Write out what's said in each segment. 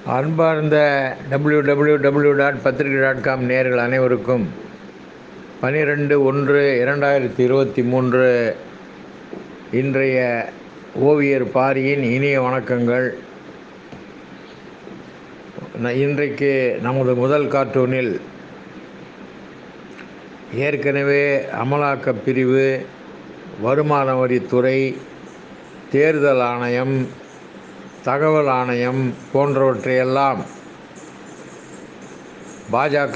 அன்பார்ந்த www.pathrikai.com நேயர்கள் அனைவருக்கும் 12/1/2023 இன்றைய ஓவியர் பாரியின் இனிய வணக்கங்கள். இன்றைக்கு நமது முதல் கார்ட்டூனில் ஏற்கனவே அமலாக்கப் பிரிவு, வருமான வரித்துறை, தேர்தல் ஆணையம், தகவல் ஆணையம் போன்றவற்றையெல்லாம் பாஜக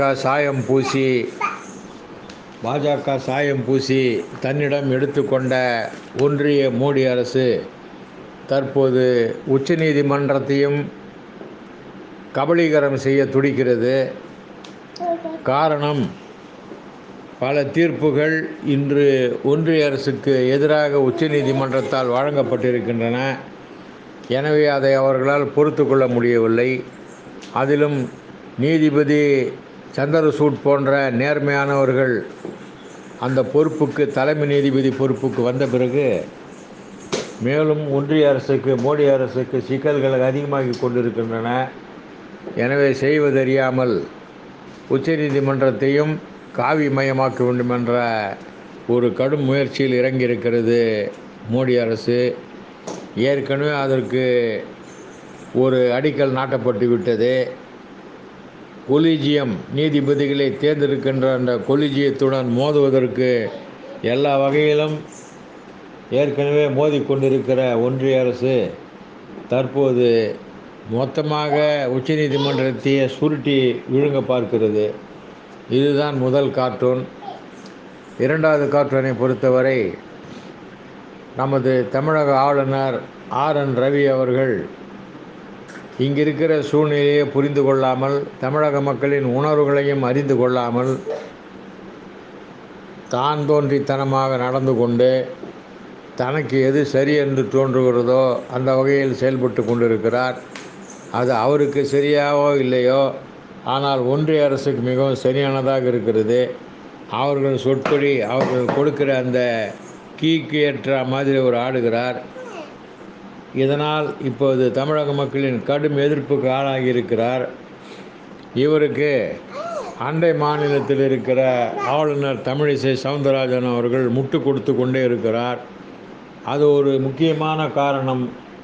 சாயம் பூசி தன்னிடம் எடுத்துக்கொண்ட ஒன்றிய மோடி அரசு தற்போது உச்சநீதிமன்றத்தையும் கபளீகரம் செய்ய துடிக்கிறது. காரணம், பல தீர்ப்புகள் இன்று ஒன்றிய அரசுக்கு எதிராக உச்சநீதிமன்றத்தால் வழங்கப்பட்டிருக்கின்றன. எனவே அதை அவர்களால் பொறுத்து கொள்ள முடியவில்லை. அதிலும் நீதிபதி சந்திரசூட் போன்ற நேர்மையானவர்கள் அந்த பொறுப்புக்கு, தலைமை நீதிபதி பொறுப்புக்கு வந்த பிறகு மேலும் ஒன்றிய அரசுக்கு, மோடி அரசுக்கு சிக்கல்கள் அதிகமாகி கொண்டிருக்கின்றன. எனவே செய்வதறியாமல் உச்சநீதிமன்றத்தையும் காவிமயமாக்க வேண்டும் என்ற ஒரு கடும் முயற்சியில் இறங்கியிருக்கிறது மோடி அரசு. ஏற்கனவே அதற்கு ஒரு அடிக்கல் நாட்டப்பட்டு விட்டது. கொலிஜியம் நீதிபதிகளை தேர்ந்தெடுக்கின்ற அந்த கொலிஜியத்துடன் மோதுவதற்கு எல்லா வகையிலும் ஏற்கனவே மோதிக்கொண்டிருக்கிற ஒன்றிய அரசு தற்போது மொத்தமாக உச்சநீதிமன்றத்தையே சுருட்டி விழுங்க பார்க்கிறது. இதுதான் முதல் கார்ட்டூன். இரண்டாவது கார்ட்டூனை பொறுத்தவரை, நமது தமிழக ஆளுநர் RN ரவி அவர்கள் இங்கிருக்கிற சூழ்நிலையை புரிந்து கொள்ளாமல், தமிழக மக்களின் உணர்வுகளையும் அறிந்து கொள்ளாமல், தான் தோன்றித்தனமாக நடந்து கொண்டு தனக்கு எது சரி என்று தோன்றுகிறதோ அந்த வகையில் செயல்பட்டு கொண்டிருக்கிறார். அது அவருக்கு சரியாவோ இல்லையோ, ஆனால் ஒன்றிய அரசுக்கு மிகவும் சரியானதாக இருக்கிறது. அவர்கள் சொற்படி, அவர்கள் கொடுக்கிற அந்த கீக்கு ஏற்ற மாதிரி ஒரு ஆடுகிறார். இதனால் இப்போது தமிழக மக்களின் கடும் எதிர்ப்புக்கு ஆளாகி இருக்கிறார். இவருக்கு அண்டை மாநிலத்தில் இருக்கிற ஆளுநர் தமிழிசை சவுந்தரராஜன் அவர்கள் முட்டு கொடுத்து கொண்டே இருக்கிறார். அது ஒரு முக்கியமான காரணம்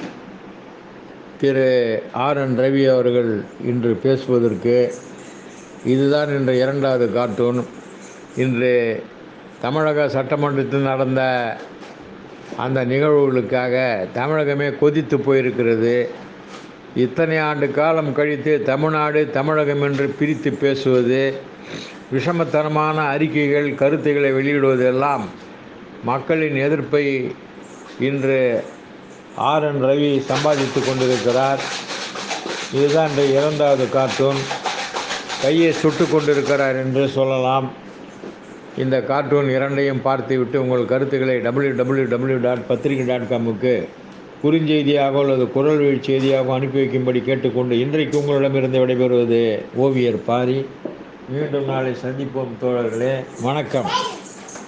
திரு RN ரவி அவர்கள் இன்று பேசுவதற்கு. இதுதான் இன்று இரண்டாவது கார்ட்டூன். இன்று தமிழக சட்டமன்றத்தில் நடந்த அந்த நிகழ்வுகளுக்காக தமிழகமே கொதித்து போயிருக்கிறது. இத்தனை ஆண்டு காலம் கழித்து தமிழ்நாடு, தமிழகம் என்று பிரித்து பேசுவது, விஷமத்தனமான அறிக்கைகள், கருத்துக்களை வெளியிடுவதெல்லாம் மக்களின் எதிர்ப்பை இன்று RN ரவி சம்பாதித்து கொண்டிருக்கிறார். இதுதான் இன்று இரண்டாவது கார்ட்டூன். கையை சுட்டு கொண்டிருக்கிறார் என்று சொல்லலாம். இந்த கார்ட்டூன் இரண்டையும் பார்த்துவிட்டு உங்கள் கருத்துக்களை www.pathrikai.com குறுஞ்செய்தியாக அல்லது குரல் வழி செய்தியாக அனுப்பி வைக்கும்படி கேட்டுக்கொண்டு இன்றைக்கு உங்களிடமிருந்து விடைபெறுவது ஓவியர் பாரி. மீண்டும் நாளை சந்திப்போம் தோழர்களே. வணக்கம்.